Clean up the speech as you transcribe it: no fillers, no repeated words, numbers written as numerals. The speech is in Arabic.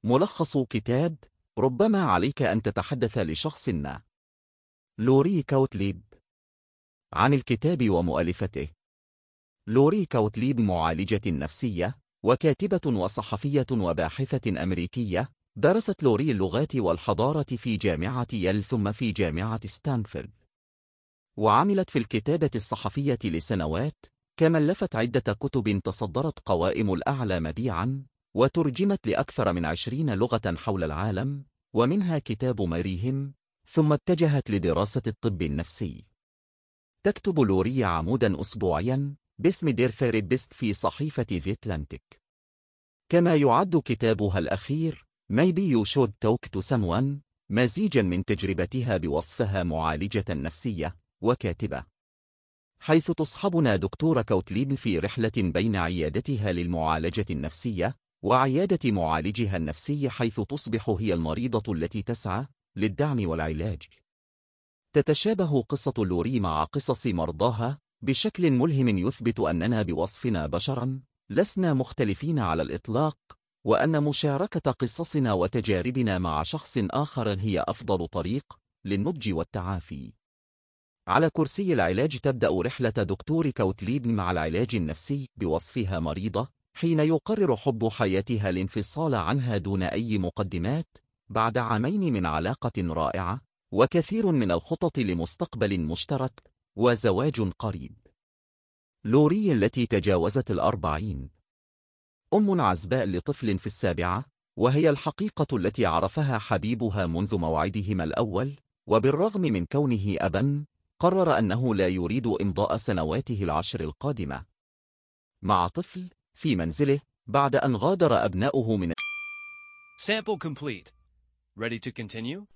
ملخص كتاب ربما عليك أن تتحدث لشخص ما. لوري كاوتليب. عن الكتاب ومؤلفته. لوري كاوتليب معالجة نفسية وكاتبة وصحفية وباحثة أمريكية. درست لوري اللغات والحضارة في جامعة ييل ثم في جامعة ستانفورد، وعملت في الكتابة الصحفية لسنوات، كما ألفت عدة كتب تصدرت قوائم الأعلى مبيعاً وترجمت لأكثر من 20 لغة حول العالم، ومنها كتاب ماريهم. ثم اتجهت لدراسة الطب النفسي. تكتب لوري عموداً أسبوعياً باسم دير ثيرابيست في صحيفة ذا أتلانتيك. كما يعد كتابها الأخير Maybe You Should Talk to Someone مزيجاً من تجربتها بوصفها معالجة نفسية وكاتبة، حيث تصحبنا دكتورة كاوتليب في رحلة بين عيادتها للمعالجة النفسية وعيادة معالجها النفسي، حيث تصبح هي المريضة التي تسعى للدعم والعلاج. تتشابه قصة لوري مع قصص مرضاها بشكل ملهم، يثبت أننا بوصفنا بشراً لسنا مختلفين على الإطلاق، وأن مشاركة قصصنا وتجاربنا مع شخص آخر هي أفضل طريق للنضج والتعافي. على كرسي العلاج تبدأ رحلة دكتور كاوتليب مع العلاج النفسي بوصفها مريضة، حين يقرر حب حياتها الانفصال عنها دون أي مقدمات بعد عامين من علاقة رائعة وكثير من الخطط لمستقبل مشترك وزواج قريب. لوري التي تجاوزت 40، أم عزباء لطفل في 7، وهي الحقيقة التي عرفها حبيبها منذ موعدهما الأول، وبالرغم من كونه أباً قرر أنه لا يريد إمضاء سنواته 10 القادمة مع طفل في منزله بعد أن غادر أبناؤه من Sample complete. Ready to continue?